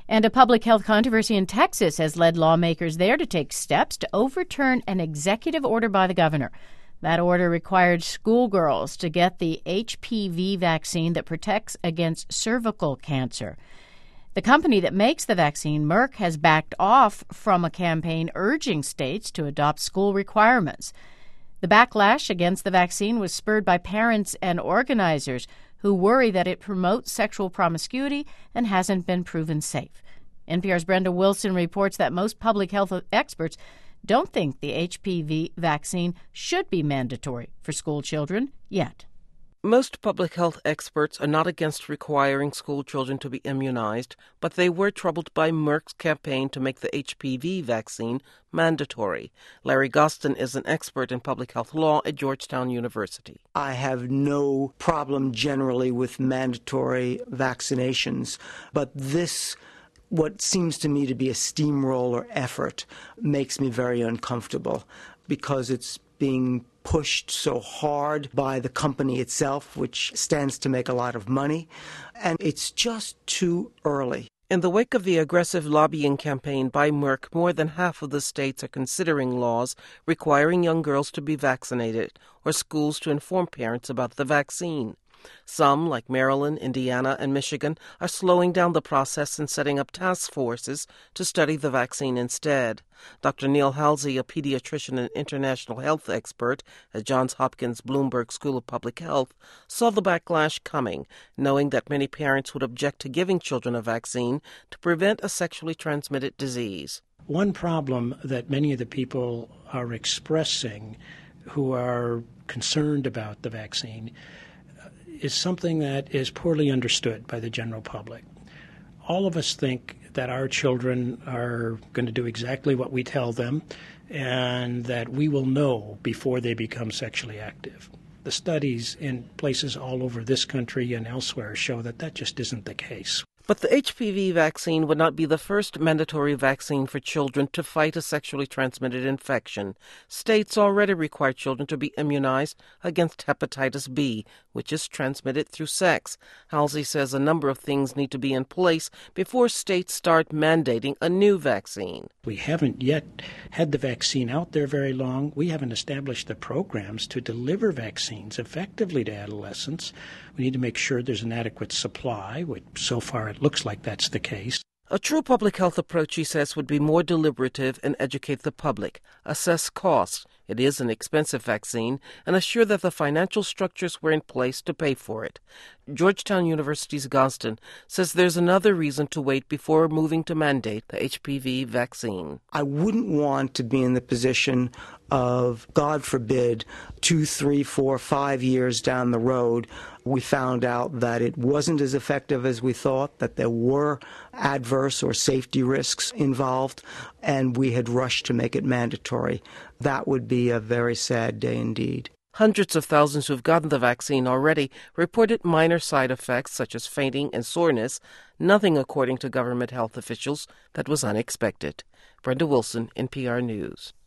And a public health controversy in Texas has led lawmakers there to take steps to overturn an executive order by the governor. That order required schoolgirls to get the HPV vaccine that protects against cervical cancer. The company that makes the vaccine, Merck, has backed off from a campaign urging states to adopt school requirements. The backlash against the vaccine was spurred by parents and organizers who worry that it promotes sexual promiscuity and hasn't been proven safe. NPR's Brenda Wilson reports that most public health experts don't think the HPV vaccine should be mandatory for school children yet. Most public health experts are not against requiring school children to be immunized, but they were troubled by Merck's campaign to make the HPV vaccine mandatory. Larry Gostin is an expert in public health law at Georgetown University. I have no problem generally with mandatory vaccinations, but this, what seems to me to be a steamroller effort, makes me very uncomfortable because it's being pushed so hard by the company itself, which stands to make a lot of money, and it's just too early. In the wake of the aggressive lobbying campaign by Merck, more than half of the states are considering laws requiring young girls to be vaccinated or schools to inform parents about the vaccine. Some, like Maryland, Indiana, and Michigan, are slowing down the process and setting up task forces to study the vaccine instead. Dr. Neil Halsey, a pediatrician and international health expert at Johns Hopkins Bloomberg School of Public Health, saw the backlash coming, knowing that many parents would object to giving children a vaccine to prevent a sexually transmitted disease. One problem that many of the people are expressing who are concerned about the vaccine is something that is poorly understood by the general public. All of us think that our children are going to do exactly what we tell them and that we will know before they become sexually active. The studies in places all over this country and elsewhere show that that just isn't the case. But the HPV vaccine would not be the first mandatory vaccine for children to fight a sexually transmitted infection. States already require children to be immunized against hepatitis B, which is transmitted through sex. Halsey says a number of things need to be in place before states start mandating a new vaccine. We haven't yet had the vaccine out there very long. We haven't established the programs to deliver vaccines effectively to adolescents. We need to make sure there's an adequate supply, which so far it looks like that's the case. A true public health approach, he says, would be more deliberative and educate the public, assess costs, it is an expensive vaccine, and assure that the financial structures were in place to pay for it. Georgetown University's Gostin says there's another reason to wait before moving to mandate the HPV vaccine. I wouldn't want to be in the position of, God forbid, 2, 3, 4, 5 years down the road, we found out that it wasn't as effective as we thought, that there were adverse or safety risks involved, and we had rushed to make it mandatory. That would be a very sad day indeed. Hundreds of thousands who've gotten the vaccine already reported minor side effects such as fainting and soreness, nothing, according to government health officials, that was unexpected. Brenda Wilson, NPR News.